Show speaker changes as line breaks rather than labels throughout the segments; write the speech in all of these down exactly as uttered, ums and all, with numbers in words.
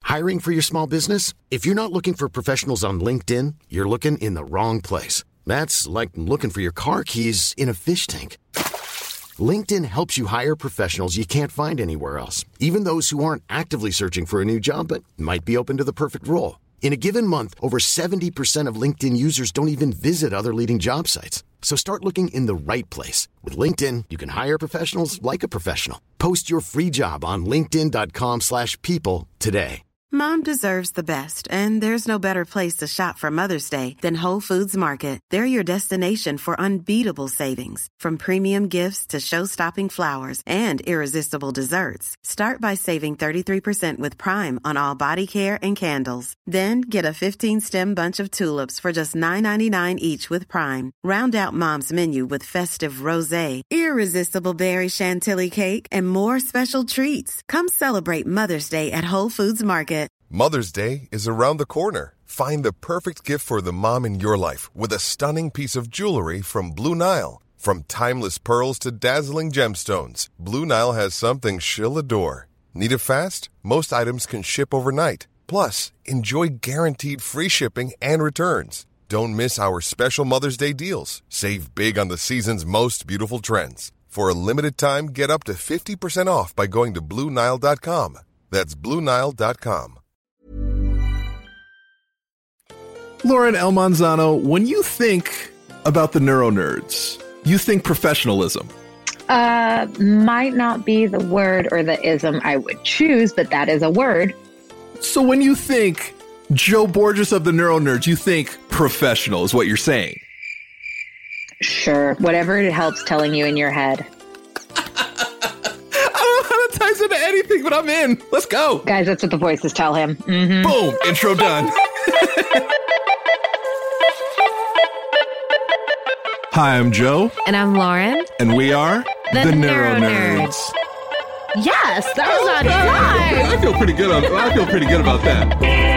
Hiring for your small business? If you're not looking for professionals on LinkedIn, you're looking in the wrong place. That's like looking for your car keys in a fish tank. LinkedIn helps you hire professionals you can't find anywhere else, even those who aren't actively searching for a new job but might be open to the perfect role. In a given month, over seventy percent of LinkedIn users don't even visit other leading job sites. So start looking in the right place. With LinkedIn, you can hire professionals like a professional. Post your free job on linkedin.com slash people today.
Mom deserves the best, and there's no better place to shop for Mother's Day than Whole Foods Market. They're your destination for unbeatable savings, from premium gifts to show-stopping flowers and irresistible desserts. Start by saving thirty-three percent with Prime on all body care and candles. Then get a fifteen-stem bunch of tulips for just nine ninety-nine each with Prime. Round out Mom's menu with festive rosé, irresistible berry chantilly cake, and more special treats. Come celebrate Mother's Day at Whole Foods Market.
Mother's Day is around the corner. Find the perfect gift for the mom in your life with a stunning piece of jewelry from Blue Nile. From timeless pearls to dazzling gemstones, Blue Nile has something she'll adore. Need it fast? Most items can ship overnight. Plus, enjoy guaranteed free shipping and returns. Don't miss our special Mother's Day deals. Save big on the season's most beautiful trends. For a limited time, get up to fifty percent off by going to Blue Nile dot com. That's Blue Nile dot com.
Lauren L. Manzano, when you think about the Neuro Nerds, you think professionalism.
Uh, might not be the word or the ism I would choose, but that is a word.
So when you think Joe Borges of the Neuro Nerds, you think professional is what you're saying.
Sure. Whatever it helps telling you in your head.
I don't know how that ties into anything, but I'm in. Let's go.
Guys, that's what the voices tell him. Mm-hmm.
Boom. Intro done. Hi, I'm Joe.
And I'm Lauren.
And we are
the,
the
Neuro,
Neuro
Nerds.
Nerds.
Yes, that was on
time. I feel pretty good on I feel pretty good about that.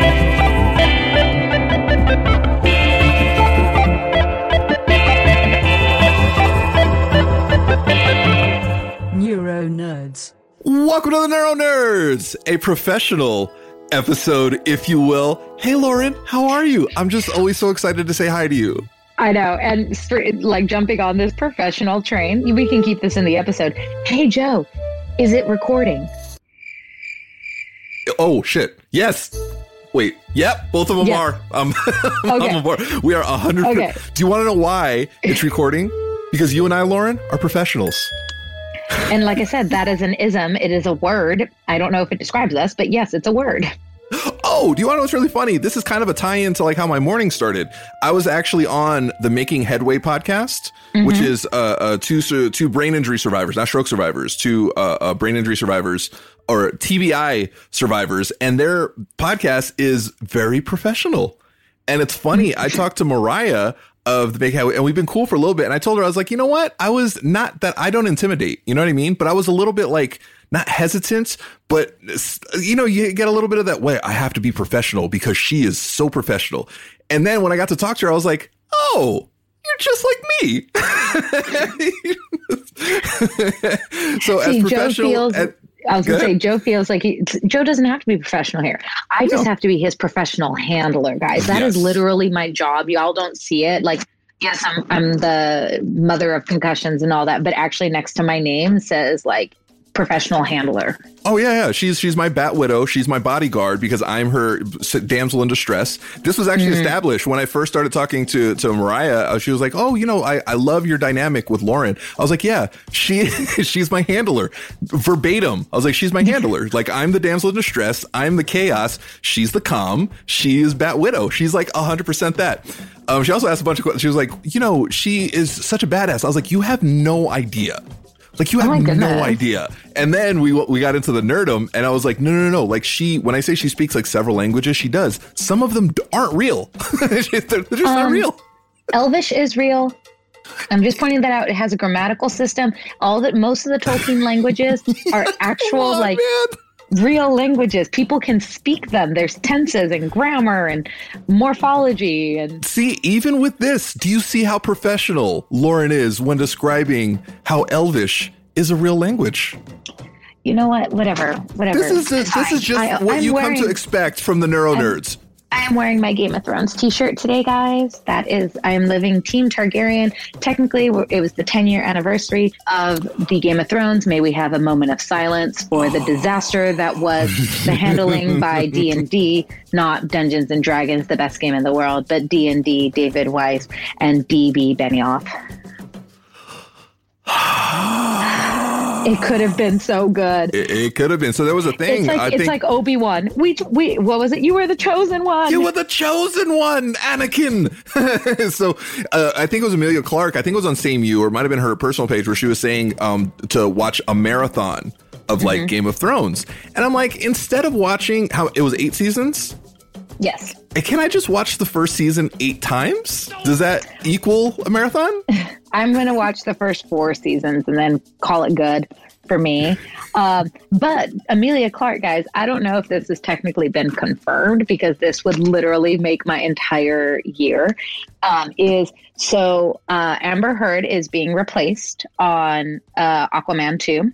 Neuro Nerds.
Welcome to the Neuro Nerds, a professional episode, if you will. Hey, Lauren, how are you? I'm just always so excited to say hi to you.
I know. And straight, like jumping on this professional train, we can keep this in the episode. Hey, Joe, is it recording?
Oh, shit. Yes. Wait. Yep. Both of them yeah. are. Um,
okay.
I'm on board. We are one hundred percent. Okay. Do you want to know why it's recording? Because you and I, Lauren, are professionals.
And like I said, that is an ism. It is a word. I don't know if it describes us, but yes, it's a word.
Oh, do you want to know what's really funny? This is kind of a tie-in to like how my morning started. I was actually on the Making Headway podcast, mm-hmm. which is uh, uh, two two brain injury survivors, not stroke survivors, two uh, uh, brain injury survivors or T B I survivors, and their podcast is very professional. And it's funny. I talked to Mariah of the Making Headway, and we've been cool for a little bit. And I told her, I was like, you know what? I was not that I don't intimidate. You know what I mean? But I was a little bit like, not hesitant, but, you know, you get a little bit of that way. I have to be professional because she is so professional. And then when I got to talk to her, I was like, oh, you're just like me. So
See,
as professional.
Joe feels,
at,
I was going to say, Joe feels like he, Joe doesn't have to be professional here. I just no. have to be his professional handler, guys. That yes. is literally my job. Y'all don't see it. Like, yes, I'm, I'm the mother of concussions and all that, but actually next to my name says like, professional handler.
Oh yeah, yeah. She's she's my bat widow. She's my bodyguard because I'm her damsel in distress. This was actually mm-hmm. established when I first started talking to to Mariah. She was like, "Oh, you know, I, I love your dynamic with Lauren." I was like, "Yeah, she she's my handler." Verbatim. I was like, "She's my handler." Like I'm the damsel in distress. I'm the chaos. She's the calm. She is bat widow. She's like a hundred percent that. Um, she also asked a bunch of questions. She was like, "You know, she is such a badass." I was like, "You have no idea." Like you have oh no idea. And then we we got into the nerdum and I was like, no, no, no. Like she, when I say she speaks like several languages, she does. Some of them aren't real. they're, they're just um, not real.
Elvish is real. I'm just pointing that out. It has a grammatical system. All that most of the Tolkien languages are actual on, like man. real languages. People can speak them. There's tenses and grammar and morphology. And
see, even with this, do you see how professional Lauren is when describing how Elvish is a real language?
You know what? Whatever. Whatever.
This is a, this is just
I,
what
I'm
you
wearing,
come to expect from the Neuro Nerds.
I am wearing my Game of Thrones t-shirt today, guys. That is, I am living Team Targaryen. Technically, it was the ten-year anniversary of the Game of Thrones. May we have a moment of silence for the disaster that was the handling by D and D, not Dungeons and Dragons, the best game in the world, but D and D, David Weiss, and D B Benioff. It could have been so good.
It, it could have been. So there was a thing.
It's like,
I
it's
think,
like Obi-Wan. We, we, what was it? You were the chosen one.
You were the chosen one, Anakin. so uh, I think it was Emilia Clarke. I think it was on Same You, or it might have been her personal page, where she was saying um, to watch a marathon of like mm-hmm. Game of Thrones. And I'm like, instead of watching how it was eight seasons.
Yes.
Can I just watch the first season eight times? Does that equal a marathon?
I'm going to watch the first four seasons and then call it good for me. Um, but Emilia Clarke, guys, I don't know if this has technically been confirmed, because this would literally make my entire year. Um, is so uh, Amber Heard is being replaced on uh, Aquaman two.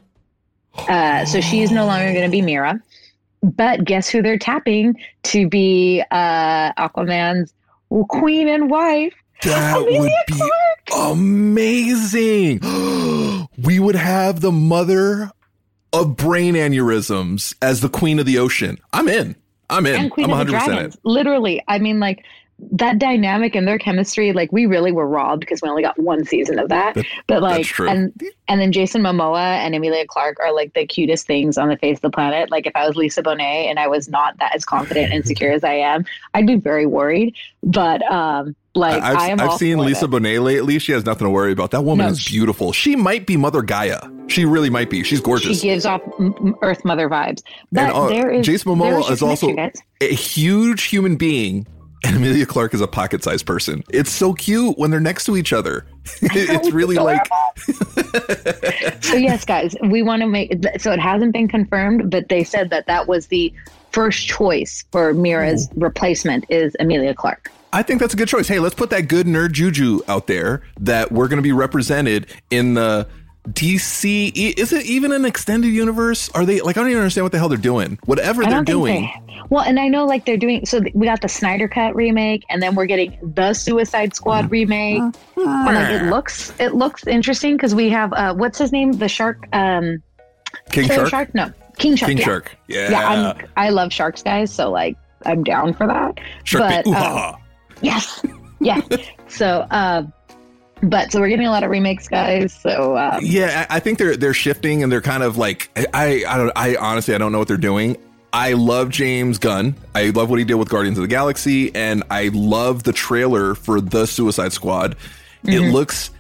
Uh, so she's no longer going to be Mira. But guess who they're tapping to be uh, Aquaman's queen and wife?
That
Emilia
would be
Clarke.
Amazing. We would have the mother of brain aneurysms as the queen of the ocean. I'm in. I'm in.
And queen
I'm
of
one hundred percent
the dragons. In. Literally. I mean, like, that dynamic and their chemistry, like, we really were robbed because we only got one season of that. that but like,
that's true.
and and then Jason Momoa and Emilia Clarke are like the cutest things on the face of the planet. Like, if I was Lisa Bonet and I was not that as confident and secure as I am, I'd be very worried. But um, like,
I've,
I am.
I've seen Lisa it. Bonet lately. She has nothing to worry about. That woman no, is beautiful. She might be Mother Gaia. She really might be. She's gorgeous.
She gives off Earth Mother vibes. But
and, uh,
there is
Jason Momoa is also
guys.
a huge human being. And Emilia Clarke is a pocket-sized person. It's so cute when they're next to each other. It's really like...
So yes, guys, we want to make... So it hasn't been confirmed, but they said that that was the first choice for Mira's Ooh. replacement is Emilia Clarke.
I think that's a good choice. Hey, let's put that good nerd juju out there that we're going to be represented in the... D C, is it even an extended universe? Are they like, I don't even understand what the hell they're doing. Whatever they're doing.
They, well, and I know like they're doing, so we got the Snyder Cut remake, and then we're getting the Suicide Squad remake. Uh, and like it looks, it looks interesting because we have, uh, what's his name? The shark, um,
King Shark?
Shark? No, King Shark.
King
yeah.
Shark. Yeah.
Yeah. I'm, I love sharks, guys. So like, I'm down for that.
Shark
but, um, yes. Yes. so, uh, But so we're getting a lot of remakes, guys. So um,
yeah, I think they're they're shifting and they're kind of like I I don't I honestly I don't know what they're doing. I love James Gunn. I love what he did with Guardians of the Galaxy, and I love the trailer for the Suicide Squad. Mm-hmm. It looks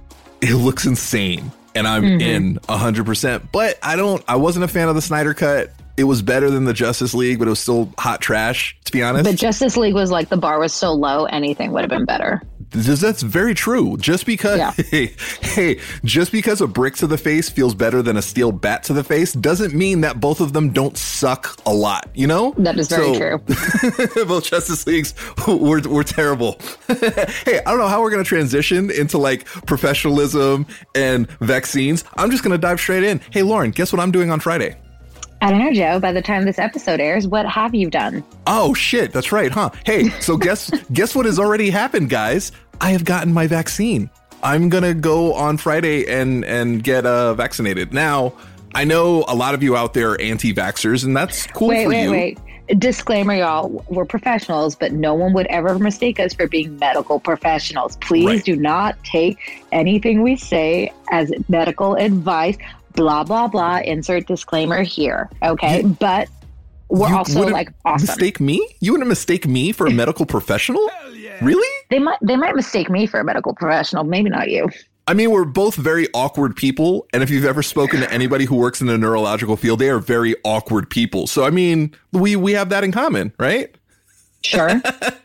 it looks insane, and I'm mm-hmm. in a hundred percent. But I don't. I wasn't a fan of the Snyder Cut. It was better than the Justice League, but it was still hot trash, to be honest.
The Justice League was like the bar was so low, anything would have been better.
That's very true. Just because, yeah. hey, hey, just because a brick to the face feels better than a steel bat to the face doesn't mean that both of them don't suck a lot. You know,
that is very so,
true. Both Justice Leagues were were terrible. Hey, I don't know how we're gonna transition into like professionalism and vaccines. I'm just gonna dive straight in. Hey, Lauren, guess what I'm doing on Friday?
I don't know, Joe. By the time this episode airs, what have you done?
Oh, shit. That's right, huh? Hey, so guess guess what has already happened, guys? I have gotten my vaccine. I'm going to go on Friday and, and get uh, vaccinated. Now, I know a lot of you out there are anti-vaxxers, and that's cool
wait,
for
wait,
you.
Wait, wait. Disclaimer, y'all. We're professionals, but no one would ever mistake us for being medical professionals. Please right. do not take anything we say as medical advice. Blah, blah, blah. Insert disclaimer here. Okay. You, but we're also like awesome.
Mistake me? You wouldn't mistake me for a medical professional? Yeah. Really?
They might they might mistake me for a medical professional. Maybe not you.
I mean, we're both very awkward people. And if you've ever spoken to anybody who works in the neurological field, they are very awkward people. So, I mean, we we have that in common, right?
Sure.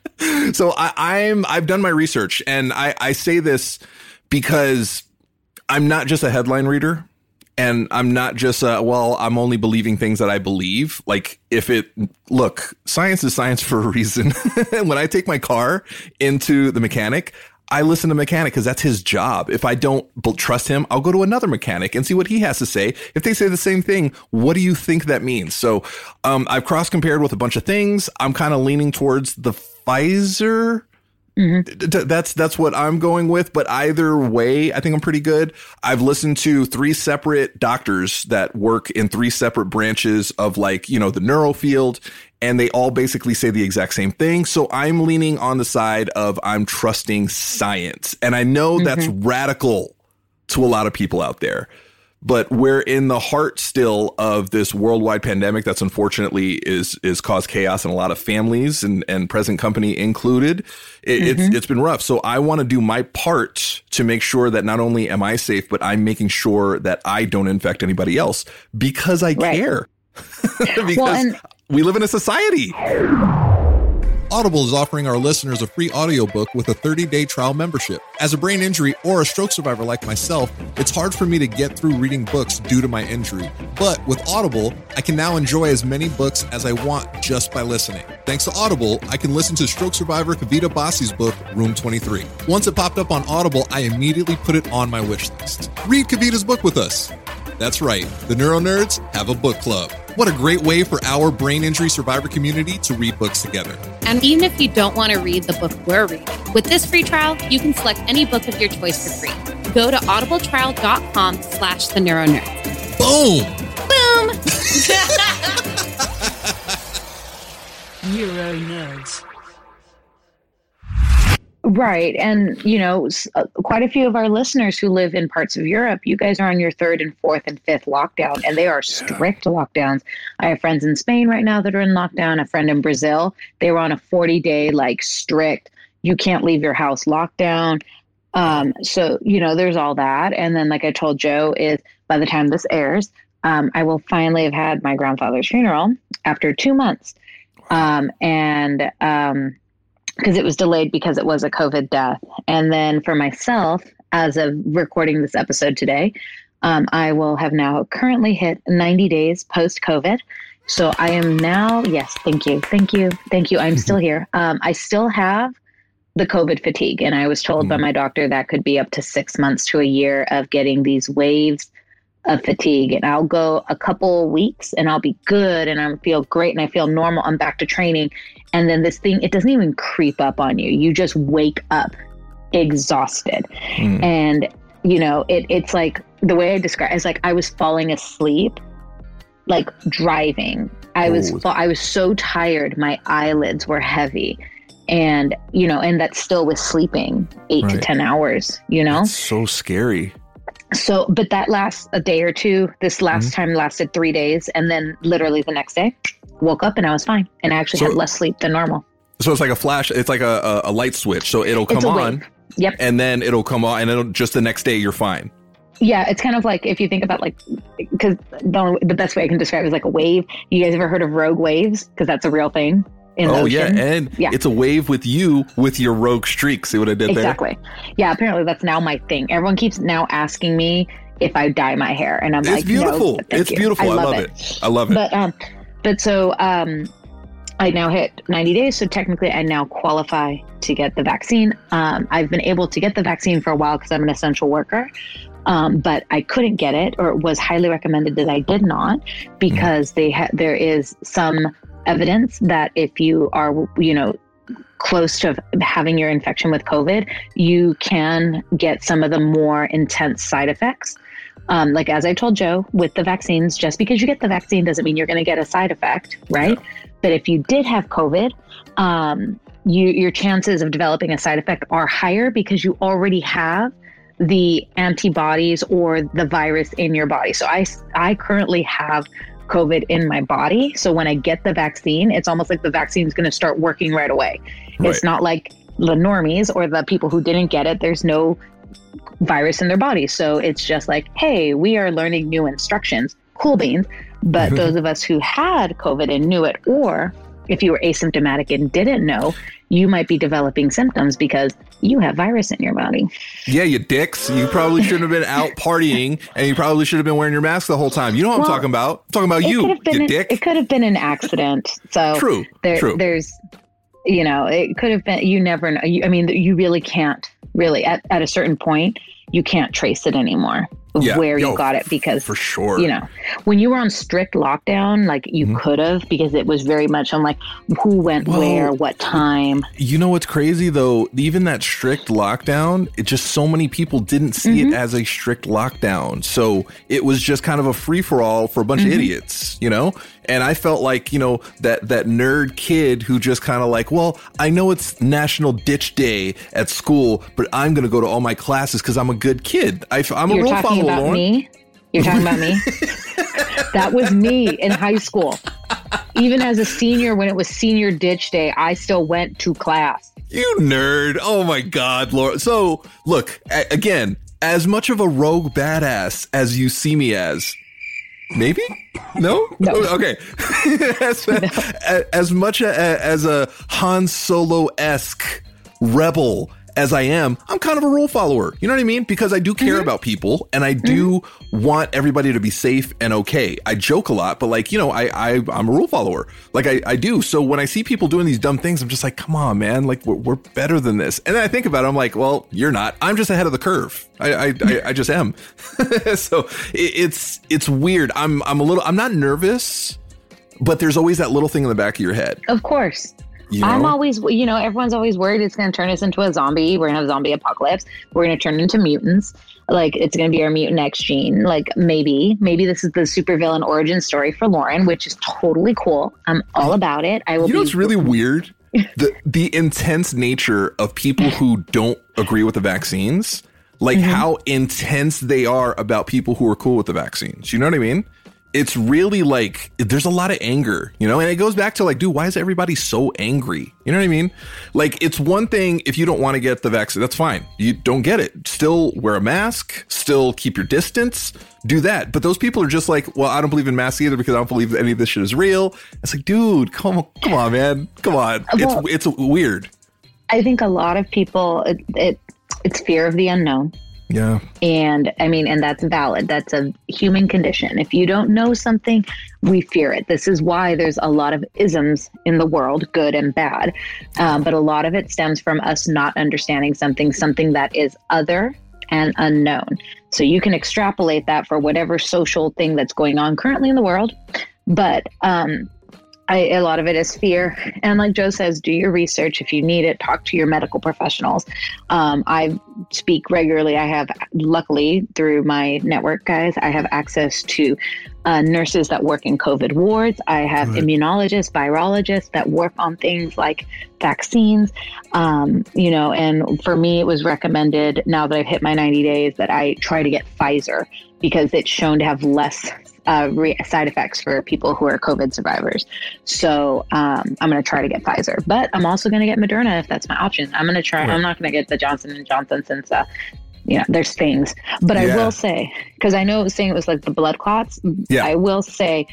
So I, I'm I've done my research, and I, I say this because I'm not just a headline reader. And I'm not just, uh, well, I'm only believing things that I believe. Like if it, look, science is science for a reason. When I take my car into the mechanic, I listen to mechanic because that's his job. If I don't trust him, I'll go to another mechanic and see what he has to say. If they say the same thing, what do you think that means? So um, I've cross compared with a bunch of things. I'm kind of leaning towards the Pfizer. Mm-hmm. That's that's what I'm going with. But either way, I think I'm pretty good. I've listened to three separate doctors that work in three separate branches of like, you know, the neuro field. And they all basically say the exact same thing. So I'm leaning on the side of I'm trusting science. And I know mm-hmm. that's radical to a lot of people out there. But we're in the heart still of this worldwide pandemic that's unfortunately is is caused chaos in a lot of families and, and present company included. It, mm-hmm. It's it's been rough. So I want to do my part to make sure that not only am I safe, but I'm making sure that I don't infect anybody else because I right. care. because well, and- we live in a society.
Audible is offering our listeners a free audiobook with a thirty-day trial membership. As a brain injury or a stroke survivor like myself, it's hard for me to get through reading books due to my injury. But with Audible, I can now enjoy as many books as I want just by listening. Thanks to Audible, I can listen to stroke survivor Kavita Basi's book, Room twenty-three. Once it popped up on Audible, I immediately put it on my wish list. Read Kavita's book with us. That's right, the Neuro Nerds have a book club. What a great way for our brain injury survivor community to read books together.
And even if you don't want to read the book we're reading, with this free trial, you can select any book of your choice for free. Go to audibletrial.com slash the Neuro Nerds.
Boom!
Boom!
Neuro Nerds.
Right. And, you know, uh, quite a few of our listeners who live in parts of Europe, you guys are on your third and fourth and fifth lockdown, and they are strict lockdowns. I have friends in Spain right now that are in lockdown, a friend in Brazil. They were on a forty day, like strict, you can't leave your house lockdown. Um, so, you know, there's all that. And then, like I told Joe, is by the time this airs, um, I will finally have had my grandfather's funeral after two months. Um, and, um, because it was delayed because it was a COVID death. And then for myself, as of recording this episode today, um, I will have now currently hit ninety days post-COVID. So I am now, yes, thank you, thank you, thank you. I'm still here. Um, I still have the COVID fatigue. And I was told mm. by my doctor that could be up to six months to a year of getting these waves of fatigue. And I'll go a couple weeks and I'll be good and I feel great and I feel normal. I'm back to training. And then this thing, it doesn't even creep up on you. You just wake up exhausted. Mm. And, you know, it it's like the way I describe it is like I was falling asleep, like driving. I was oh. I was so tired. My eyelids were heavy. And, you know, and that still was sleeping eight right. to ten hours, you know?
That's so scary.
So, but that lasts a day or two. This last mm-hmm. time lasted three days. And then literally the next day, woke up and I was fine. And I actually so, had less sleep than normal.
So it's like a flash. It's like a, a, a light switch. So it'll come on.
Wave. Yep.
And then it'll come on and it'll just the next day you're fine.
Yeah. It's kind of like if you think about like, because the, the best way I can describe it is like a wave. You guys ever heard of rogue waves? Because that's a real thing. In
oh,
the ocean.
yeah. And yeah. it's a wave with you with your rogue streak. See what I did
exactly. there? Exactly. Yeah. Apparently that's now my thing. Everyone keeps now asking me if I dye my hair. And I'm
it's
like,
beautiful.
No,
it's
you.
beautiful. I, I love, love it. it. I love it.
But, um, but so um, I now hit ninety days. So technically I now qualify to get the vaccine. Um, I've been able to get the vaccine for a while because I'm an essential worker. Um, but I couldn't get it, or it was highly recommended that I did not, because mm. they ha- there is some evidence that if you are, you know, close to having your infection with COVID, you can get some of the more intense side effects. Um, like, as I told Joe, with the vaccines, just because you get the vaccine doesn't mean you're going to get a side effect, right? Yeah. But if you did have COVID, um, you, your chances of developing a side effect are higher because you already have the antibodies or the virus in your body. So I, I currently have COVID in my body. So when I get the vaccine, it's almost like the vaccine is going to start working right away. Right. It's not like the normies or the people who didn't get it. There's no virus in their body. So it's just like, hey, we are learning new instructions. Cool beans. But those of us who had COVID and knew it, or if you were asymptomatic and didn't know, you might be developing symptoms because you have virus in your body.
Yeah, you dicks. You probably shouldn't have been out partying, and you probably should have been wearing your mask the whole time. You know what well, I'm talking about. I'm talking about you, you
an,
dick.
It could have been an accident. So
true,
there,
true.
There's you know, it could have been, you never know. You, I mean, you really can't really at, at a certain point, you can't trace it anymore of
yeah.
where
Yo,
you got it because
for sure,
you know, when you were on strict lockdown, like you mm-hmm. could have, because it was very much on like who went well, where, what time.
You know, what's crazy though, even that strict lockdown, it just so many people didn't see mm-hmm. it as a strict lockdown. So it was just kind of a free for all for a bunch mm-hmm. of idiots, you know? And I felt like, you know, that that nerd kid who just kind of like, well, I know it's National Ditch Day at school, but I'm going to go to all my classes because I'm a good kid. I, I'm a
You're
role
talking
follower,
about
Lauren.
me? You're talking about me? That was me in high school. Even as a senior, when it was Senior Ditch Day, I still went to class.
You nerd. Oh, my God, Laura. So, look, a- again, as much of a rogue badass as you see me as, maybe? No?
No.
Okay. as,
no.
as much a, as a Han Solo-esque rebel as I am, I'm kind of a rule follower. You know what I mean? Because I do care mm-hmm. about people, and I do mm-hmm. want everybody to be safe and okay. I joke a lot, but like, you know, I, I, I'm a rule follower. Like I, I do. So when I see people doing these dumb things, I'm just like, come on, man. Like we're, we're better than this. And then I think about it. I'm like, well, you're not. I'm just ahead of the curve. I, I, I, I just am. So it, it's, it's weird. I'm, I'm a little, I'm not nervous, but there's always that little thing in the back of your head.
Of course. You know? I'm always, you know, everyone's always worried it's going to turn us into a zombie. We're going to have a zombie apocalypse. We're going to turn into mutants. Like, it's going to be our mutant X gene. Like, maybe, maybe this is the supervillain origin story for Lauren, which is totally cool. I'm all about it. I will.
You know
be-
what's really weird? the the intense nature of people who don't agree with the vaccines. Like mm-hmm. how intense they are about people who are cool with the vaccines. You know what I mean? It's really like, there's a lot of anger, you know, and it goes back to like, dude, why is everybody so angry? You know what I mean? Like, it's one thing if you don't want to get the vaccine, that's fine. You don't get it. Still wear a mask, still keep your distance, do that. But those people are just like, well, I don't believe in masks either because I don't believe that any of this shit is real. It's like, dude, come on, come on, man. Come on.
Well,
it's it's weird.
I think a lot of people, it, it it's fear of the unknown.
Yeah.
And I mean, and that's valid. That's a human condition. If you don't know something, we fear it. This is why there's a lot of isms in the world, good and bad. Um, but a lot of it stems from us not understanding something, something that is other and unknown. So you can extrapolate that for whatever social thing that's going on currently in the world. But um, I, a lot of it is fear. And like Joe says, do your research. If you need it, talk to your medical professionals. Um, I speak regularly. I have, luckily, through my network, guys, I have access to uh, nurses that work in COVID wards. I have right. immunologists, virologists that work on things like vaccines. Um, you know, and for me, it was recommended, now that I've hit my ninety days, that I try to get Pfizer because it's shown to have less Uh, re- side effects for people who are COVID survivors. So um, I'm going to try to get Pfizer, but I'm also going to get Moderna if that's my option. I'm going to try. Right. I'm not going to get the Johnson and Johnson since, uh, you know, there's things. But yeah. I will say, because I know it was saying it was like the blood clots. Yeah. I will say,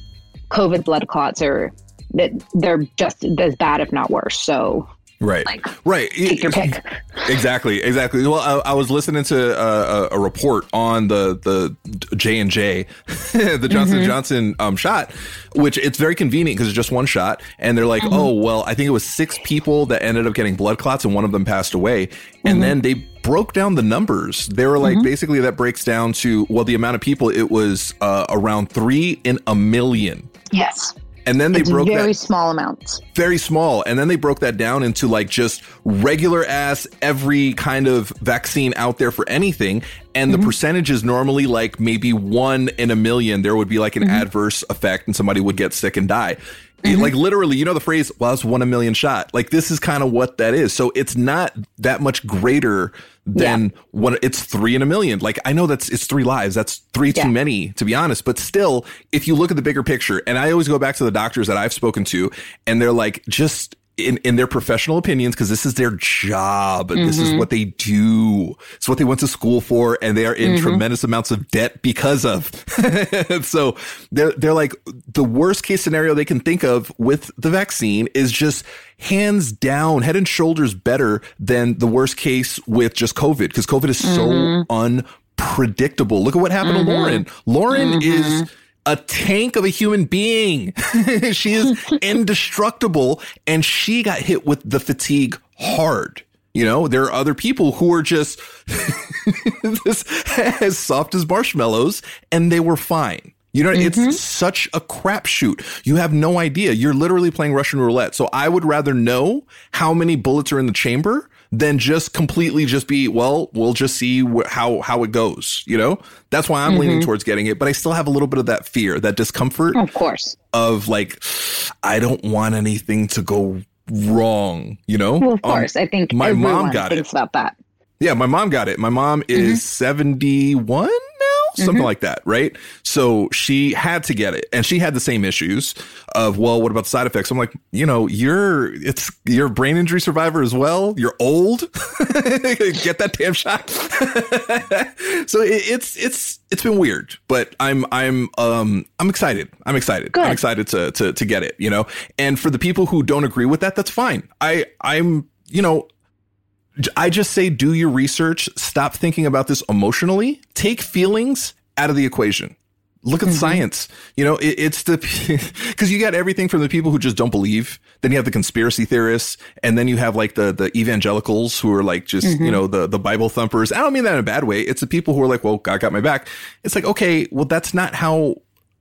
COVID blood clots are that they're just as bad, if not worse. So.
Right,
like,
right.
Take your pick.
Exactly, exactly. Well, I, I was listening to a, a report on the the J and J, the Johnson and mm-hmm. Johnson um, shot, which it's very convenient because it's just one shot, and they're like, mm-hmm. oh, well, I think it was six people that ended up getting blood clots, and one of them passed away, mm-hmm. and then they broke down the numbers. They were like, mm-hmm. basically, that breaks down to, well, the amount of people, it was uh, around three in a million.
Yes.
And then they
it's
broke
very
that,
small amounts.
Very small. And then they broke that down into like just regular ass every kind of vaccine out there for anything. And mm-hmm. the percentage is normally like maybe one in a million. There would be like an mm-hmm. adverse effect and somebody would get sick and die. Mm-hmm. Like literally, you know, the phrase, well, it's one a million shot. Like this is kind of what that is. So it's not that much greater than yeah. what it's three in a million. Like I know that's it's three lives. That's three yeah. too many, to be honest. But still, if you look at the bigger picture, and I always go back to the doctors that I've spoken to, and they're like, just in, in their professional opinions, because this is their job. Mm-hmm. This is what they do. It's what they went to school for. And they are in mm-hmm. tremendous amounts of debt because of. So they're, they're like, the worst case scenario they can think of with the vaccine is just hands down, head and shoulders better than the worst case with just COVID, because COVID is mm-hmm. so unpredictable. Look at what happened mm-hmm. to Lauren. Lauren mm-hmm. is a tank of a human being. She is indestructible, and she got hit with the fatigue hard. You know, there are other people who are just this, as soft as marshmallows, and they were fine. You know, mm-hmm. It's such a crapshoot. You have no idea. You're literally playing Russian roulette. So I would rather know how many bullets are in the chamber than just completely just be, well, we'll just see wh- how how it goes. You know, that's why I'm mm-hmm. leaning towards getting it. But I still have a little bit of that fear, that discomfort.
Of course.
Of like, I don't want anything to go wrong, you know?
Well, of course. Um, I think
my mom got
thinks
it.
about that.
Yeah, my mom got it. My mom is mm-hmm. seventy-one now, something mm-hmm. like that, right? So she had to get it, and she had the same issues of, well, what about the side effects? I'm like, you know, you're it's you're a brain injury survivor as well. You're old. Get that damn shot. So it, it's it's it's been weird, but I'm I'm um I'm excited. I'm excited. Good. I'm excited to to to get it. You know, and for the people who don't agree with that, that's fine. I I'm you know. I just say, do your research. Stop thinking about this emotionally. Take feelings out of the equation. Look at mm-hmm. science. You know, it, it's the because you got everything from the people who just don't believe. Then you have the conspiracy theorists. And then you have like the the evangelicals who are like just, mm-hmm. you know, the, the Bible thumpers. I don't mean that in a bad way. It's the people who are like, well, God got my back. It's like, OK, well, that's not how.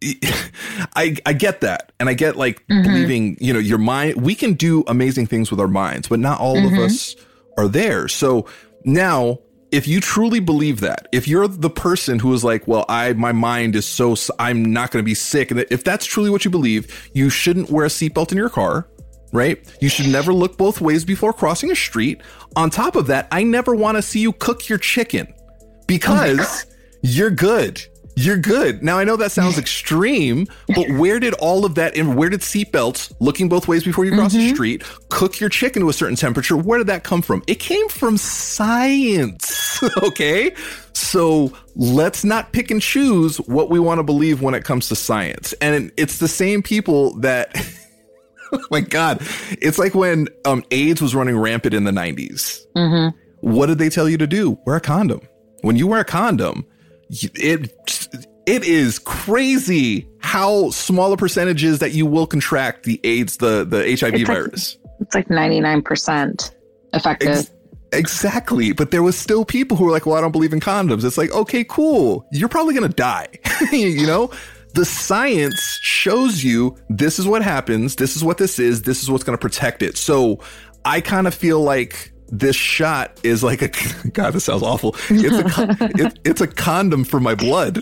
I I get that. And I get like mm-hmm. believing, you know, your mind. We can do amazing things with our minds, but not all mm-hmm. of us are there. So now, if you truly believe that, if you're the person who is like, well, I my mind is so I'm not going to be sick. And if that's truly what you believe, you shouldn't wear a seatbelt in your car. Right. You should never look both ways before crossing a street. On top of that, I never want to see you cook your chicken because you're good. You're good. Now, I know that sounds extreme, but where did all of that and where did seatbelts, looking both ways before you cross mm-hmm. the street, cook your chicken to a certain temperature? Where did that come from? It came from science. OK, so let's not pick and choose what we want to believe when it comes to science. And it's the same people that. Oh, my God, it's like when um, AIDS was running rampant in the nineties. Mm-hmm. What did they tell you to do? Wear a condom. When you wear a condom, it it is crazy how small a percentage is that you will contract the AIDS, the, the H I V
it's
virus.
Like, it's like ninety-nine percent effective.
Ex- exactly. But there was still people who were like, well, I don't believe in condoms. It's like, OK, cool. You're probably going to die. You know, the science shows you this is what happens. This is what this is. This is what's going to protect it. So I kind of feel like this shot is like a God, this sounds awful. It's a it, it's a condom for my blood.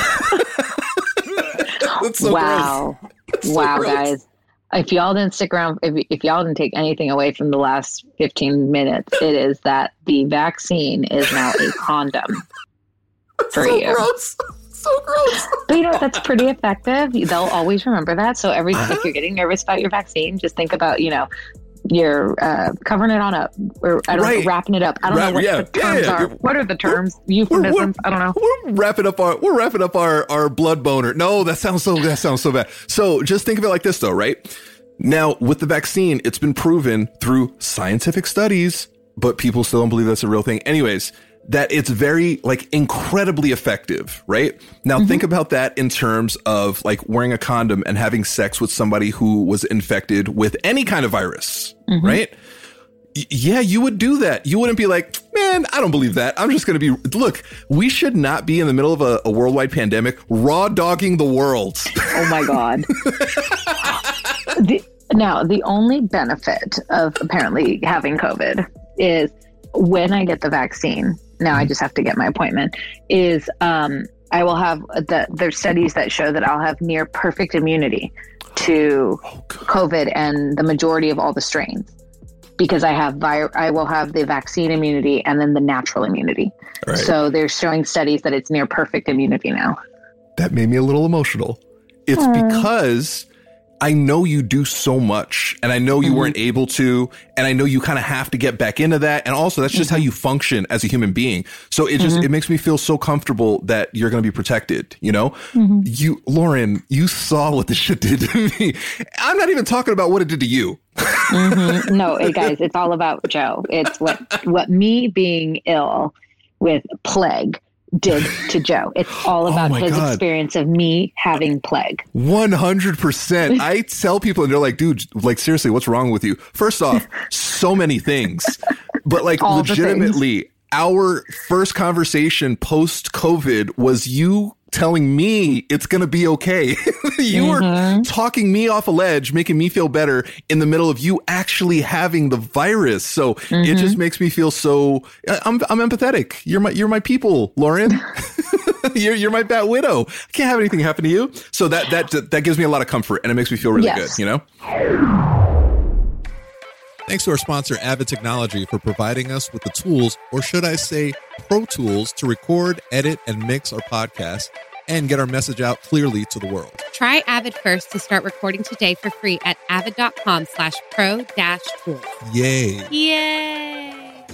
So
wow. So wow, gross. Guys. If y'all didn't stick around, if, if y'all didn't take anything away from the last fifteen minutes, it is that the vaccine is now a condom for
so
you.
Gross. So gross.
But you know, that's pretty effective. They'll always remember that. So every uh-huh. if you're getting nervous about your vaccine, just think about, you know, you're uh, covering it on up, or I don't
right.
know, wrapping it up. I don't Wrap, know what yeah, the terms yeah, yeah. are. What are the terms? Euphemisms? We're, we're, I don't know.
We're wrapping up our we're wrapping up our our blood boner. No, that sounds so that sounds so bad. So just think of it like this, though, right? Now with the vaccine, it's been proven through scientific studies, but people still don't believe that's a real thing. Anyways, that it's very like incredibly effective, right? Now mm-hmm. think about that in terms of like wearing a condom and having sex with somebody who was infected with any kind of virus, mm-hmm. right? Y- yeah, you would do that. You wouldn't be like, man, I don't believe that. I'm just going to be, look, we should not be in the middle of a, a worldwide pandemic, raw dogging the world.
Oh my God. the, now, the only benefit of apparently having COVID is when I get the vaccine, now I just have to get my appointment, is um, I will have, the, there's studies that show that I'll have near perfect immunity to oh, COVID and the majority of all the strains, because I have, vi- I will have the vaccine immunity and then the natural immunity. Right. So they're showing studies that it's near perfect immunity now.
That made me a little emotional. It's Aww. because I know you do so much, and I know you mm-hmm. weren't able to, and I know you kind of have to get back into that. And also that's just mm-hmm. how you function as a human being. So it just, mm-hmm. it makes me feel so comfortable that you're going to be protected. You know, mm-hmm. you, Lauren, you saw what this shit did to me. I'm not even talking about what it did to you.
mm-hmm. No, it, guys, it's all about Joe. It's what, what me being ill with plague did to Joe. It's all about
Oh my
his
God.
experience of me having plague.
one hundred percent. I tell people and they're like, dude, like, seriously, what's wrong with you? First off, so many things, but like
All the
legitimately, our first conversation post COVID was you telling me it's going to be okay. You
Mm-hmm.
were talking me off a ledge, making me feel better in the middle of you actually having the virus. So
Mm-hmm.
it just makes me feel so I'm, I'm empathetic. You're my, you're my people, Lauren. You're, you're my bat widow. I can't have anything happen to you. So that, that, that gives me a lot of comfort and it makes me feel really
Yes.
good, you know?
Thanks to our sponsor, Avid Technology, for providing us with the tools, or should I say, pro tools, to record, edit, and mix our podcast and get our message out clearly to the world.
Try Avid first to start recording today for free at avid.com slash pro dash tools.
Yay.
Yay!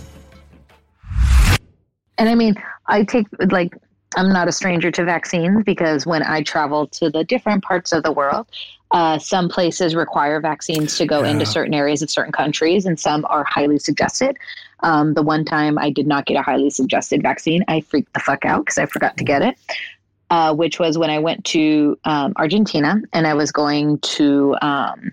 And I mean, I take like, I'm not a stranger to vaccines because when I travel to the different parts of the world, uh, some places require vaccines to go
Yeah.
into certain areas of certain countries, and some are highly suggested. Um, the one time I did not get a highly suggested vaccine, I freaked the fuck out because I forgot to get it, uh, which was when I went to um, Argentina and I was going to um,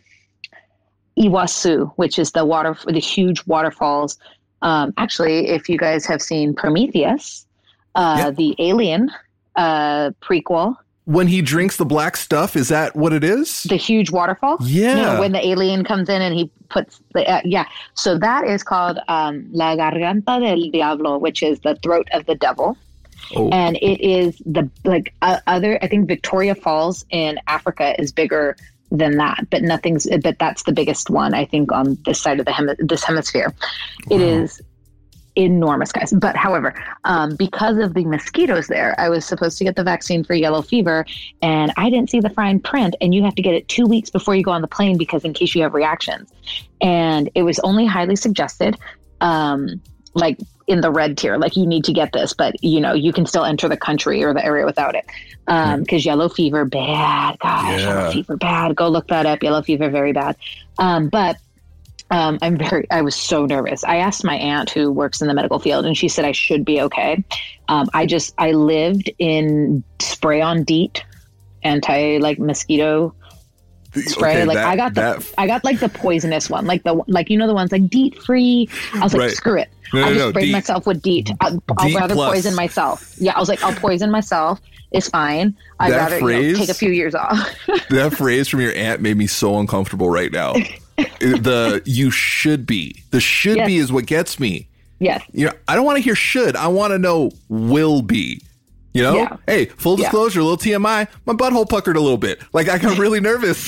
Iguazu, which is the water, the huge waterfalls. Um, actually, if you guys have seen Prometheus, uh,
Yeah.
the Alien uh, prequel,
When he drinks the black stuff, is that what it is?
the huge waterfall.
Yeah.
No, when the alien comes in and he puts the, uh, yeah. So that is called um, La Garganta del Diablo, which is the throat of the devil.
Oh.
And it is the, like uh, other, I think Victoria Falls in Africa is bigger than that, but nothing's, but that's the biggest one, I think, on this side of the hem- this hemisphere. It is enormous, guys. But however, um, because of the mosquitoes there, I was supposed to get the vaccine for yellow fever and I didn't see the fine print, and you have to get it two weeks before you go on the plane because in case you have reactions. And it was only highly suggested, um, like in the red tier, like you need to get this, but you know, you can still enter the country or the area without it. Um, cause yellow fever, bad, gosh,
Yeah.
yellow fever, bad. Go look that up. Yellow fever, very bad. Um, but Um, I'm very, I was so nervous. I asked my aunt who works in the medical field and she said I should be okay. Um, I just, I lived in spray on DEET, anti like mosquito spray.
Okay,
like
that-
I got the,
that-
I got like the poisonous one, like the, like, you know, the ones like DEET free. I was like,
Right.
screw it.
No, no,
I'll just
no,
sprayed
DEET.
myself with DEET. I'll, I'll
DEET
rather
plus.
poison myself. Yeah. I was like, I'll poison myself. It's fine. I'd
That
rather you
phrase-
know, take a few years off.
That phrase from your aunt made me so uncomfortable right now. The you should be. The should
Yes.
be is what gets me.
Yes.
You know, I don't want to hear should. I want to know will be. You know?
Yeah.
Hey, full
Yeah.
disclosure, a little T M I, my butthole puckered a little bit. Like I got really nervous.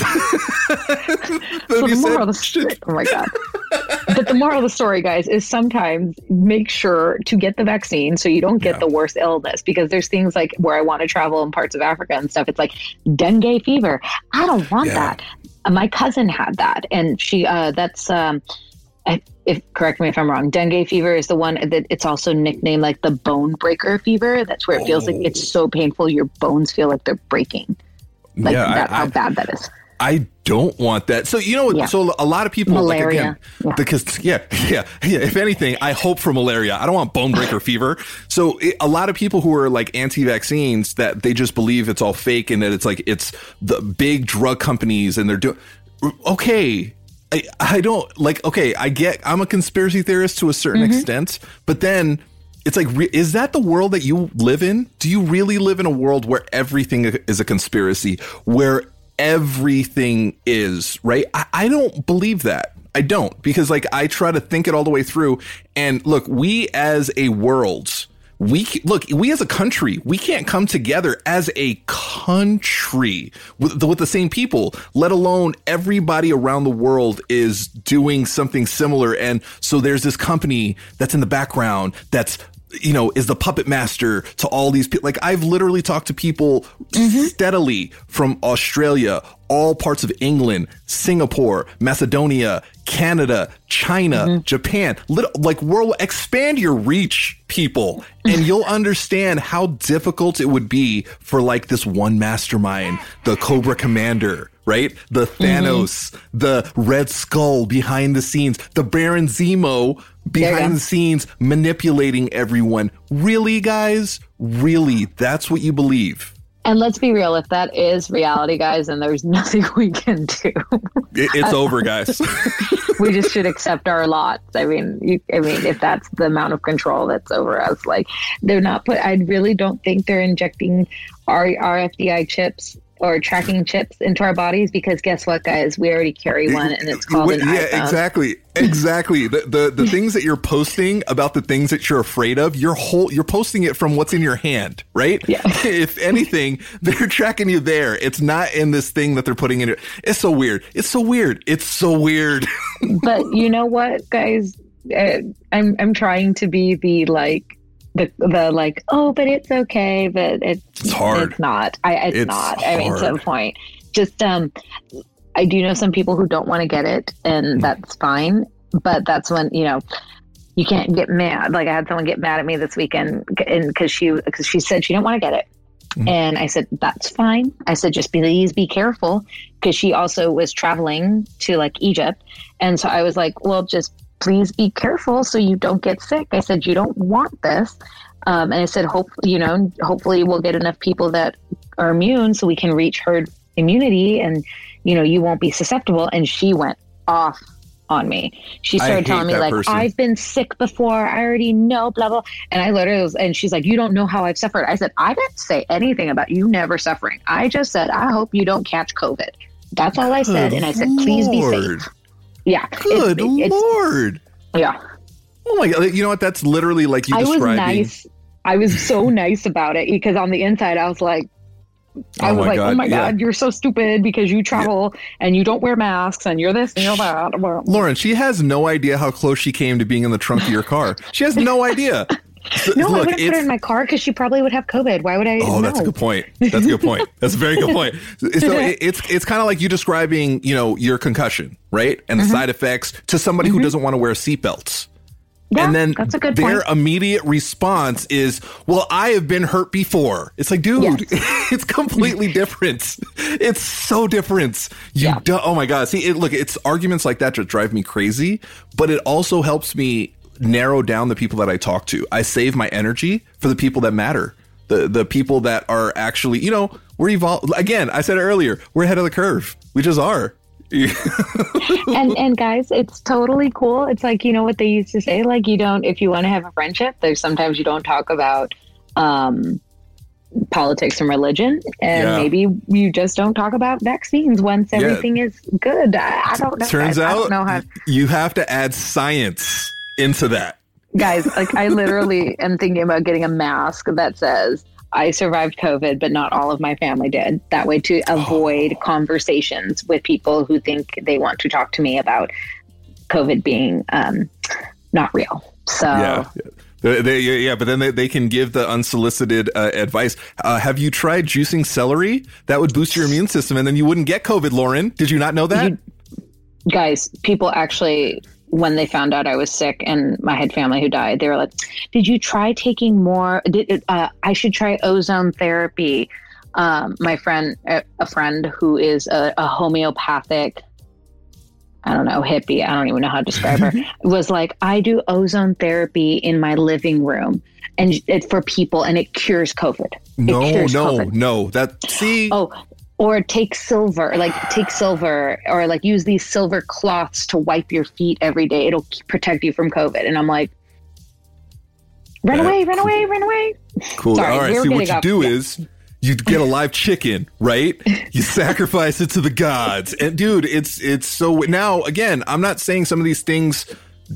So
When you
the
said
moral of the
should.
story, oh my God. But the moral of the story, guys, is sometimes make sure to get the vaccine so you don't get
Yeah.
the worst illness, because there's things like where I want to travel in parts of Africa and stuff. It's like dengue fever. I don't want
Yeah.
that. Uh, My cousin had that, and she, uh, that's, um, I, if correct me if I'm wrong, dengue fever is the one that it's also nicknamed like the bone breaker fever. That's where it feels like it's so painful. Your bones feel like they're breaking. Like
Yeah, I-
that, how
I-
bad that is.
I don't want that. So, you know,
Yeah.
so a lot of people,
Malaria.
like, again,
Yeah.
because, yeah, yeah, yeah. If anything, I hope for malaria. I don't want bone breaker fever. So it, a lot of people who are like anti-vaccines, that they just believe it's all fake and that it's like, it's the big drug companies and they're doing, okay. I, I don't like, okay, I get, I'm a conspiracy theorist to a certain
Mm-hmm.
extent, but then it's like, re- is that the world that you live in? Do you really live in a world where everything is a conspiracy, where everything is right? I, I don't believe that. I don't, because like I try to think it all the way through. And look, we as a world, we c- look, we as a country, we can't come together as a country with the, with the same people, let alone everybody around the world is doing something similar. And so there's this company that's in the background that's, you know, is the puppet master to all these people. Like I've literally talked to people steadily from Australia, all parts of England, Singapore, Macedonia, Canada, China, Japan, lit- like world, expand your reach, people, and you'll understand how difficult it would be for like this one mastermind, the Cobra Commander, right? The Thanos, mm-hmm. the Red Skull behind the scenes, the Baron Zemo behind the scenes manipulating everyone. Really, guys? Really? That's what you believe?
And let's be real, if that is reality, guys, then there's nothing we can do.
It, it's over, guys.
We just should accept our lot. I mean, you, I mean, if that's the amount of control that's over us, like they're not put, I really don't think they're injecting our R F D I chips or tracking chips into our bodies, because guess what, guys? We already carry one, and it's called an
yeah,
iPhone. Exactly.
Exactly. The, the the things that you're posting about the things that you're afraid of, you're whole, you're posting it from what's in your hand, right?
Yeah.
If anything, they're tracking you there. It's not in this thing that they're putting in it. It's so weird. It's so weird. It's so weird.
But you know what, guys? Uh, I'm I'm trying to be the like the the like oh, but it's okay, but it's
it's hard.
It's not. I it's, it's not. Hard. I mean, to a point. Just um. I do know some people who don't want to get it, and that's fine. But that's when, you know, you can't get mad. Like I had someone get mad at me this weekend and because she, because she said she didn't want to get it. Mm-hmm. And I said, that's fine. I said, just please be careful, because she also was traveling to like Egypt. And so I was like, well, just please be careful so you don't get sick. I said, you don't want this. Um, and I said, hope, you know, hopefully we'll get enough people that are immune so we can reach herd immunity and, you know, you won't be susceptible. And she went off on me. She started telling me like, person. I've been sick before. I already know, blah, blah. And I literally was, and she's like, you don't know how I've suffered. I said, I didn't say anything about you never suffering. I just said, I hope you don't catch COVID. That's all I said. Good and I said, please Lord. be safe. Yeah.
Good it's, it's, Lord.
Yeah.
Oh my God. You know what? That's literally like you I describing.
was nice. I was so nice about it, because on the inside I was like, I oh was like, God. oh my God, yeah. you're so stupid because you travel yeah. and you don't wear masks and you're this and you're that.
Lauren, she has no idea how close she came to being in the trunk of your car. She has no idea.
No, Look, I wouldn't put her in my car because she probably would have COVID. Why would I?
Oh, no. That's a good point. That's a good point. That's a very good point. So it, it's it's kind of like you describing, you know, your concussion, right? And the mm-hmm. side effects to somebody mm-hmm. who doesn't want to wear seatbelts.
Yeah,
and then
that's a good
their
point.
immediate response is, well, I have been hurt before. It's like, dude, yes. It's completely different. It's so different. You yeah. do, oh my God. See, it, look, it's arguments like that that drive me crazy, but it also helps me narrow down the people that I talk to. I save my energy for the people that matter. The the people that are actually, you know, we're evolved. Again, I said it earlier, we're ahead of the curve. We just are.
and and guys, it's totally cool. It's like, you know what they used to say, like, you don't, if you want to have a friendship, there's sometimes you don't talk about um politics and religion, and yeah. maybe you just don't talk about vaccines once everything yeah. is good. I, I don't know.
Turns
guys.
out
I don't know how
you have to add science into that,
guys. Like I literally am thinking about getting a mask that says I survived COVID, but not all of my family did. That way to avoid oh. conversations with people who think they want to talk to me about COVID being um, not real. So
yeah, yeah. They, yeah, but then they, they can give the unsolicited uh, advice. Uh, have you tried juicing celery? That would boost your immune system, and then you wouldn't get COVID, Lauren. Did you not know that? You,
guys, people actually, when they found out I was sick and I had family who died, they were like, did you try taking more? Did, uh, I should try ozone therapy. Um, my friend, a, a friend who is a, a homeopathic, I don't know, hippie, I don't even know how to describe her, was like, I do ozone therapy in my living room and it's for people and it cures COVID.
No,
it cures
no,
COVID.
no. That, see?
Oh, or take silver, like take silver, or like use these silver cloths to wipe your feet every day. It'll protect you from COVID. And I'm like, run away, run away, run away.
Cool. Sorry, all right. See, what you off. do yeah. is you get a live chicken, right? You sacrifice it to the gods. And dude, it's it's so now again, I'm not saying some of these things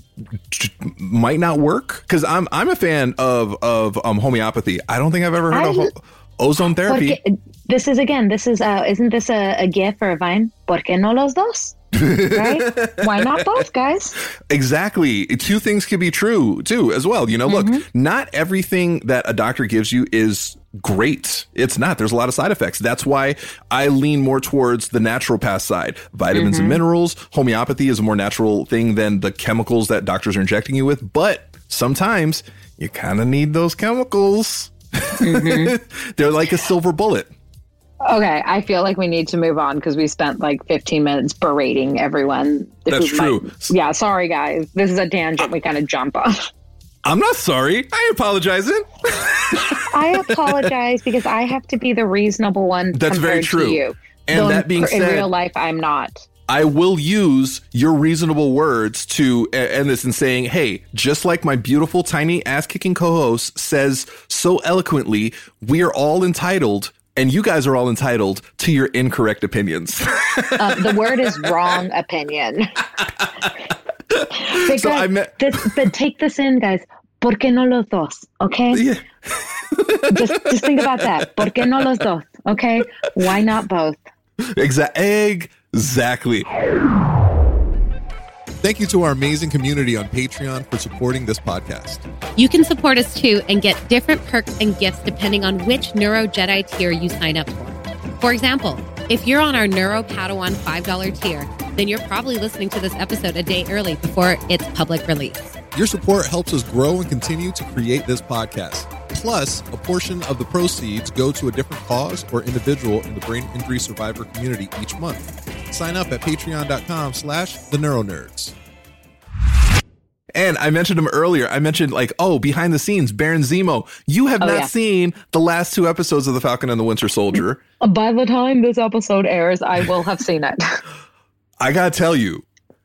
might not work, because I'm I'm a fan of of um, homeopathy. I don't think I've ever heard I, of ho- ozone therapy.
Porque, this is again, this is uh, isn't this a, a gift or a vine? ¿Por qué no los dos? Right? Why not both, guys?
Exactly. Two things can be true too, as well. You know, mm-hmm. look, not everything that a doctor gives you is great. It's not. There's a lot of side effects. That's why I lean more towards the naturopath side. Vitamins mm-hmm. and minerals. Homeopathy is a more natural thing than the chemicals that doctors are injecting you with. But sometimes you kind of need those chemicals. Mm-hmm. They're like a silver bullet.
Okay, I feel like we need to move on because we spent like fifteen minutes berating everyone.
That's true.
Might, yeah, sorry guys. This is a tangent we kind of jump off.
I'm not sorry. I ain't apologizing.
I apologize because I have to be the reasonable one.
That's very true.
To you.
And
Though
that being
in,
said,
in real life, I'm not.
I will use your reasonable words to end this in saying, hey, just like my beautiful, tiny, ass-kicking co-host says so eloquently, we are all entitled, and you guys are all entitled, to your incorrect opinions.
uh, the word is wrong opinion. But,
so
guys,
I met-
this, but take this in, guys. ¿Por qué no los dos? Okay?
Yeah.
just, just think about that. ¿Por qué no los dos? Okay? Why not both?
Exa- exactly.
Thank you to our amazing community on Patreon for supporting this podcast.
You can support us too and get different perks and gifts depending on which Neuro Jedi tier you sign up for. For example, if you're on our Neuro Padawan five dollars tier, then you're probably listening to this episode a day early before its public release.
Your support helps us grow and continue to create this podcast. Plus, a portion of the proceeds go to a different cause or individual in the brain injury survivor community each month. Sign up at patreon.com slash the neuronerds.
And I mentioned him earlier. I mentioned like, oh, behind the scenes, Baron Zemo. You have
oh,
not
yeah.
seen the last two episodes of The Falcon and the Winter Soldier.
By the time this episode airs, I will have seen it.
I gotta tell you,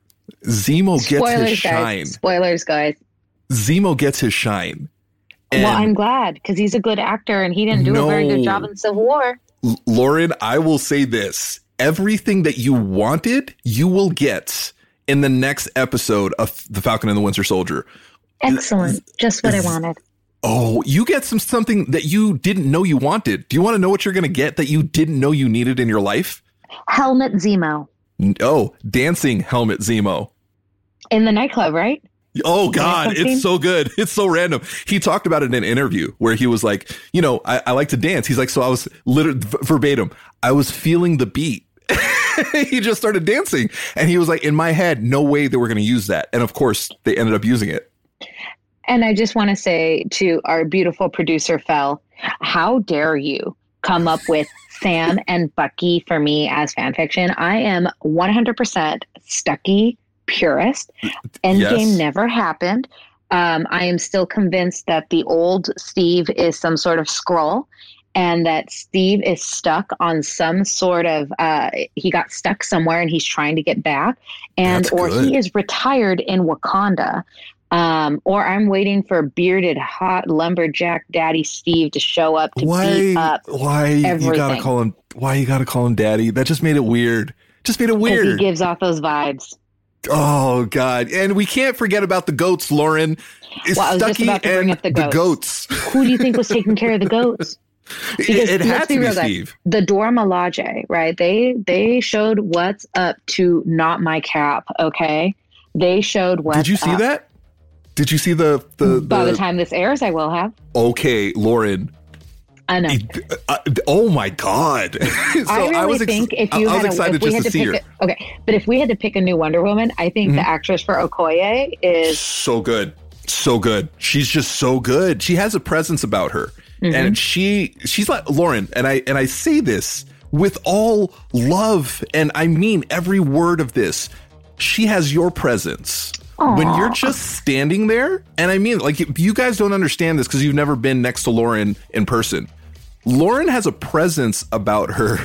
Zemo gets
Spoilers,
his shine.
Guys. Spoilers, guys.
Zemo gets his shine. And
well, I'm glad because he's a good actor and he didn't do
no,
a very good job in Civil War.
L- Lauren, I will say this. Everything that you wanted, you will get in the next episode of The Falcon and the Winter Soldier.
Excellent. Just what I wanted.
Oh, you get some something that you didn't know you wanted. Do you want to know what you're going to get that you didn't know you needed in your life?
Helmet Zemo.
Oh, dancing Helmet Zemo.
In the nightclub, right?
Oh, God, it's so good. It's so random. He talked about it in an interview where he was like, you know, I, I like to dance. He's like, so I was literally verbatim. I was feeling the beat. He just started dancing. And he was like, in my head, no way they were going to use that. And of course, they ended up using it.
And I just want to say to our beautiful producer, Fel, how dare you come up with Sam and Bucky for me as fan fiction? I am one hundred percent Stucky purist. Endgame
yes.
never happened. Um, I am still convinced that the old Steve is some sort of Skrull and that Steve is stuck on some sort of, uh, he got stuck somewhere and he's trying to get back. And
That's
or
good.
he is retired in Wakanda. Um, or I'm waiting for bearded, hot lumberjack daddy Steve to show up to
why,
beat up
Why
everything.
you gotta call him? Why you gotta call him daddy? That just made it weird. Just made it
Because
weird.
he gives off those vibes.
Oh, God. And we can't forget about the goats, Lauren. It's
Well, I was just
Stucky
about to bring
and
up the goats.
goats.
Who do you think was taking care of the goats?
It,
Because
it
let's
had to be
real, guys.
Steve.
The Dora Milaje, right? They they showed what's up to Not My Cap, okay? They showed what's
Did you see
up.
that? Did you see the the,
By the
the
time this airs, I will have.
Okay, Lauren.
I know.
Uh, oh my God! so
I really
I was ex-
think if
I-
you
I was
had
excited
a, if we
just
had
to
to
see
pick
her.
a, okay, but if we had to pick a new Wonder Woman, I think
Mm-hmm.
the actress for Okoye is
So good, so good. She's just so good. She has a presence about her,
Mm-hmm.
and she she's like Lauren. And I and I say this with all love, and I mean every word of this. She has your presence. When you're just standing there, and I mean, like, you guys don't understand this because you've never been next to Lauren in person. Lauren has a presence about her.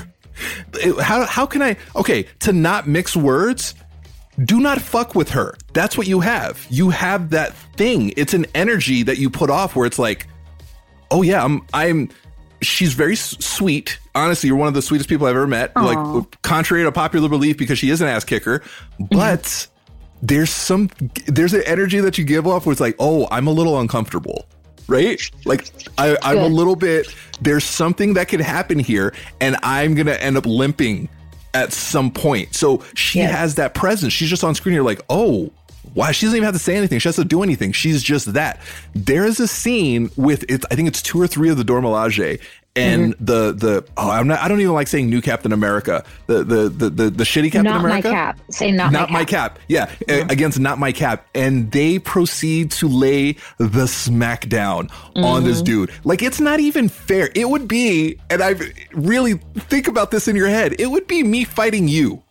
How how can I? Okay, to not mix words, do not fuck with her. That's what you have. You have that thing. It's an energy that you put off where it's like, oh yeah, I'm I'm. She's very s- sweet. Honestly, you're one of the sweetest people I've ever met.
Aww.
Like, contrary to popular belief, because she is an ass kicker, but. Mm-hmm. There's some, there's an energy that you give off where it's like, oh, I'm a little uncomfortable, right? Like I, I'm a little bit, there's something that could happen here and I'm going to end up limping at some point. So she
yes.
has that presence. She's just on screen. You're like, oh, wow. She doesn't even have to say anything. She doesn't do anything. She's just that. There is a scene with it. I think it's two or three of the Dora Milaje, And
mm-hmm.
the the oh, I'm not I don't even like saying new Captain America. The the the the, the shitty Captain
not
America.
Not my cap. Say not,
not my cap. My cap. Yeah, mm-hmm. against not my cap. And they proceed to lay the smackdown mm-hmm. on this dude. Like, it's not even fair. It would be, and I really think about this in your head, it would be me fighting you.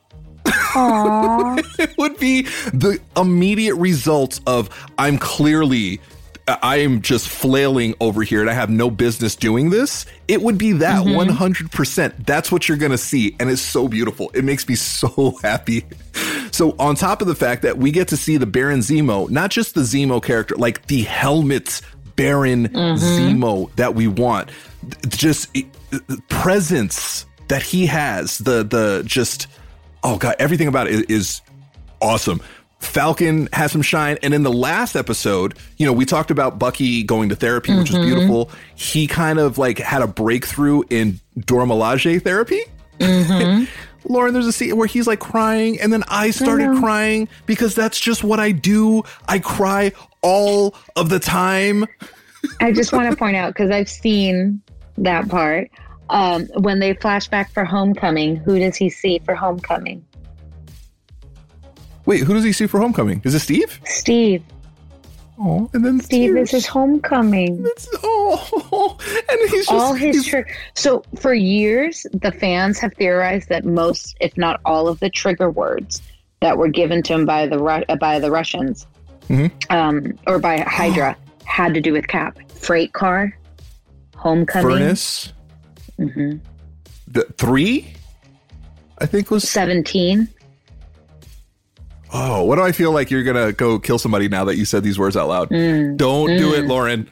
It would be the immediate results of I'm clearly I am just flailing over here and I have no business doing this. It would be that mm-hmm. one hundred percent. That's what you're going to see. And it's so beautiful. It makes me so happy. So on top of the fact that we get to see the Baron Zemo, not just the Zemo character, like the helmet Baron mm-hmm. Zemo that we want, just the presence that he has, the, the just, oh God, everything about it is awesome. Falcon has some shine. And in the last episode, you know, we talked about Bucky going to therapy, mm-hmm. which is beautiful. He kind of like had a breakthrough in Dora Milaje therapy. Mm-hmm. Lauren, there's a scene where he's like crying, and then I started I crying because that's just what I do. I cry all of the time.
I just want to point out, because I've seen that part. Um, when they flash back for Homecoming, who does he see for Homecoming?
Wait, who does he see for Homecoming? Is it Steve?
Steve.
Oh, and then
Steve is his Homecoming.
It's, oh, and he's just
all his
he's...
trigger. So for years, the fans have theorized that most, if not all, of the trigger words that were given to him by the Ru- by the Russians, mm-hmm. um, or by Hydra, had to do with Cap. Freight car, Homecoming,
Furnace.
Mm-hmm.
The three, I think was
seventeen.
Oh, what do I feel like you're going to go kill somebody now that you said these words out loud? Mm. Don't mm. do it, Lauren.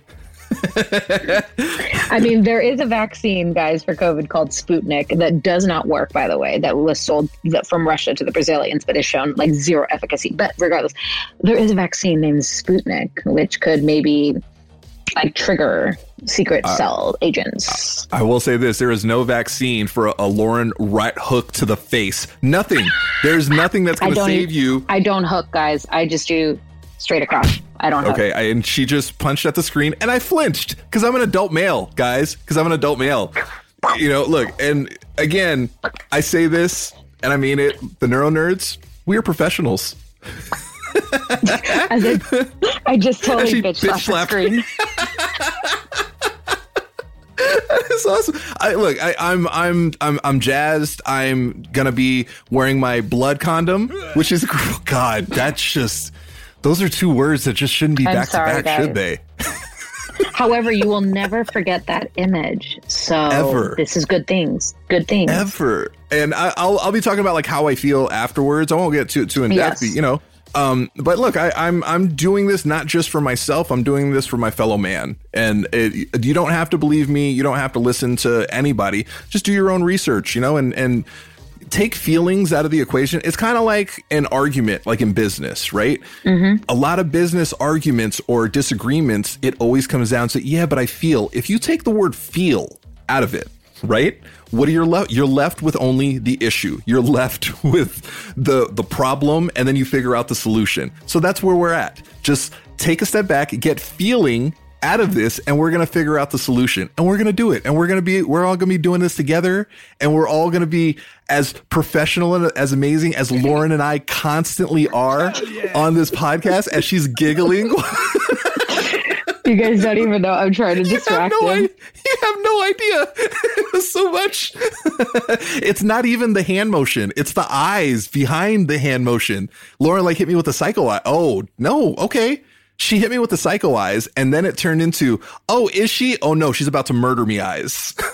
I mean, there is a vaccine, guys, for COVID called Sputnik that does not work, by the way, that was sold from Russia to the Brazilians, but has shown like zero efficacy. But regardless, there is a vaccine named Sputnik, which could maybe like trigger secret uh, cell agents.
I will say this. There is no vaccine for a, a Lauren right hook to the face. Nothing. There's nothing that's going to save you.
I don't hook, guys. I just do straight across. I don't hook.
Okay. I, and she just punched at the screen and I flinched because I'm an adult male, guys, because I'm an adult male. You know, look, and again, I say this and I mean it. The Neuro Nerds, we are professionals.
As I, I just totally bitch, bitch slapped the screen.
That is awesome. I, look, I, I'm, I'm, I'm, I'm jazzed. I'm gonna be wearing my blood condom, which is God. That's just those are two words that just shouldn't be I'm back sorry, to back, guys. Should they?
However, you will never forget that image. So
Ever.
This is good things. Good things.
Ever. And I, I'll, I'll be talking about like how I feel afterwards. I won't get too, too in depth, yes. you know. Um, but look, I, I'm I'm doing this not just for myself. I'm doing this for my fellow man. And it, you don't have to believe me. You don't have to listen to anybody. Just do your own research, you know, and and take feelings out of the equation. It's kind of like an argument, like in business, right? Mm-hmm. A lot of business arguments or disagreements, it always comes down to, yeah, but I feel. If you take the word feel out of it, right? What are you left? You're left with only the issue. You're left with the the problem, and then you figure out the solution. So that's where we're at. Just take a step back, get feeling out of this, and we're gonna figure out the solution. And we're gonna do it. And we're gonna be we're all gonna be doing this together, and we're all gonna be as professional and as amazing as Lauren and I constantly are yeah. on this podcast. As she's giggling.
You guys don't even know I'm trying to distract
you
no
him. I- you have no idea. It was so much. It's not even the hand motion. It's the eyes behind the hand motion. Lauren like hit me with the psycho eye. Oh, no. Okay. She hit me with the psycho eyes, and then it turned into, oh, is she? Oh, no, she's about to murder me eyes.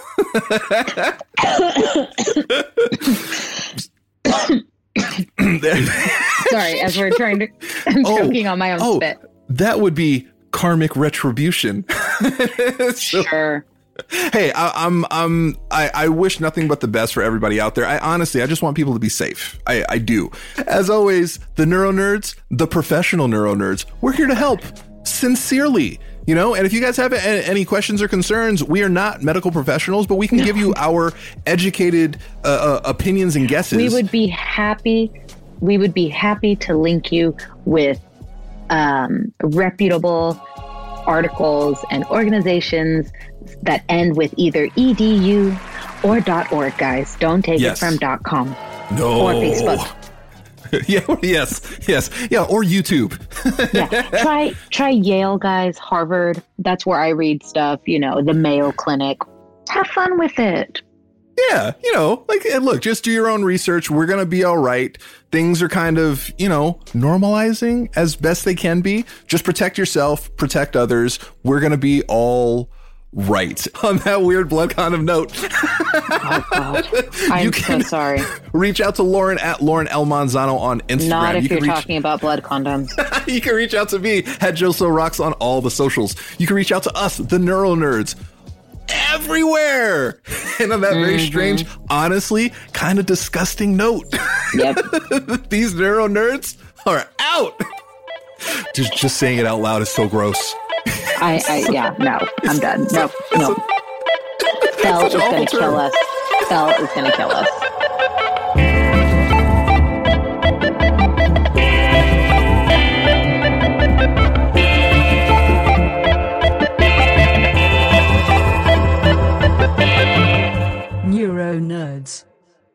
Sorry, as we're trying to, I'm
oh,
choking on my own
oh,
spit.
That would be karmic retribution. So,
sure.
Hey, I, I'm, I'm, I, I wish nothing but the best for everybody out there. I honestly, I just want people to be safe. I, I do. As always, the Neuro Nerds, the professional Neuro Nerds, we're here to help sincerely. You know, and if you guys have any questions or concerns, we are not medical professionals, but we can give you our educated uh, uh, opinions and guesses.
We would be happy. We would be happy to link you with um, reputable articles and organizations that end with either edu or .org, guys. Don't take
yes.
it from .com
no.
or Facebook.
yeah, yes, yes, yeah, or YouTube.
yeah, try try Yale, guys. Harvard. That's where I read stuff. You know, the Mayo Clinic. Have fun with it.
Yeah, you know, like, and look, just do your own research. We're going to be all right. Things are kind of, you know, normalizing as best they can be. Just protect yourself, protect others. We're going to be all right. On that weird blood condom note.
Oh, God. I'm so sorry.
Reach out to Lauren at Lauren L. Manzano on Instagram.
Not if
you
you're
reach-
talking about blood condoms.
You can reach out to me at Joe So Rocks on all the socials. You can reach out to us, the Neuro Nerds, everywhere. And on that mm-hmm. very strange, honestly, kind of disgusting note,
yep.
These Neuro Nerds are out. Just, just saying it out loud is so gross.
I, I yeah, no, I'm done. No, no. Bell is going to kill us. Bell is going to kill us.
Neuro Nerds.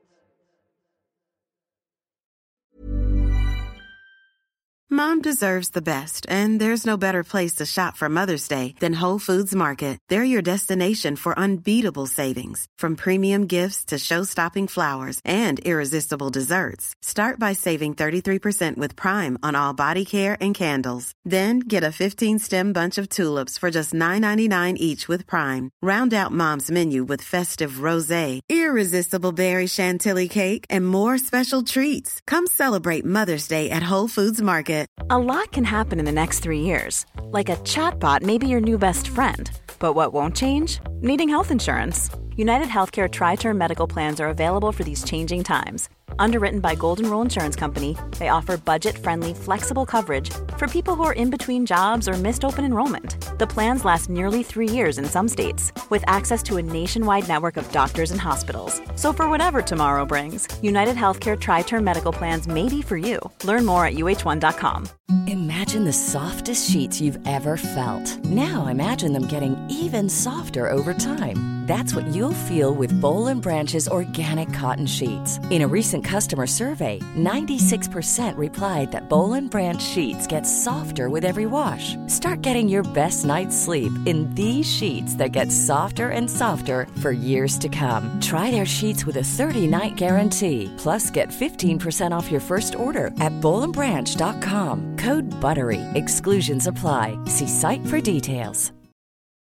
Mom deserves the best, and there's no better place to shop for Mother's Day than Whole Foods Market. They're your destination for unbeatable savings, from premium gifts to show-stopping flowers and irresistible desserts. Start by saving thirty-three percent with Prime on all body care and candles. Then get a fifteen-stem bunch of tulips for just nine ninety-nine each with Prime. Round out Mom's menu with festive rosé, irresistible berry chantilly cake, and more special treats. Come celebrate Mother's Day at Whole Foods Market.
A lot can happen in the next three years. Like a chatbot may be your new best friend. But what won't change? Needing health insurance. United Healthcare Tri-Term Medical Plans are available for these changing times. Underwritten by Golden Rule Insurance Company, they offer budget-friendly, flexible coverage for people who are in between jobs or missed open enrollment. The plans last nearly three years in some states, with access to a nationwide network of doctors and hospitals. So for whatever tomorrow brings, United Healthcare Tri-Term Medical Plans may be for you. Learn more at U H one dot com.
Imagine the softest sheets you've ever felt. Now imagine them getting even softer over time. That's what you'll feel with Boll and Branch's organic cotton sheets. In a recent customer survey, ninety-six percent replied that Boll and Branch sheets get softer with every wash. Start getting your best night's sleep in these sheets that get softer and softer for years to come. Try their sheets with a thirty-night guarantee. Plus, get fifteen percent off your first order at boll and branch dot com. Code BUTTERY. Exclusions apply. See site for details.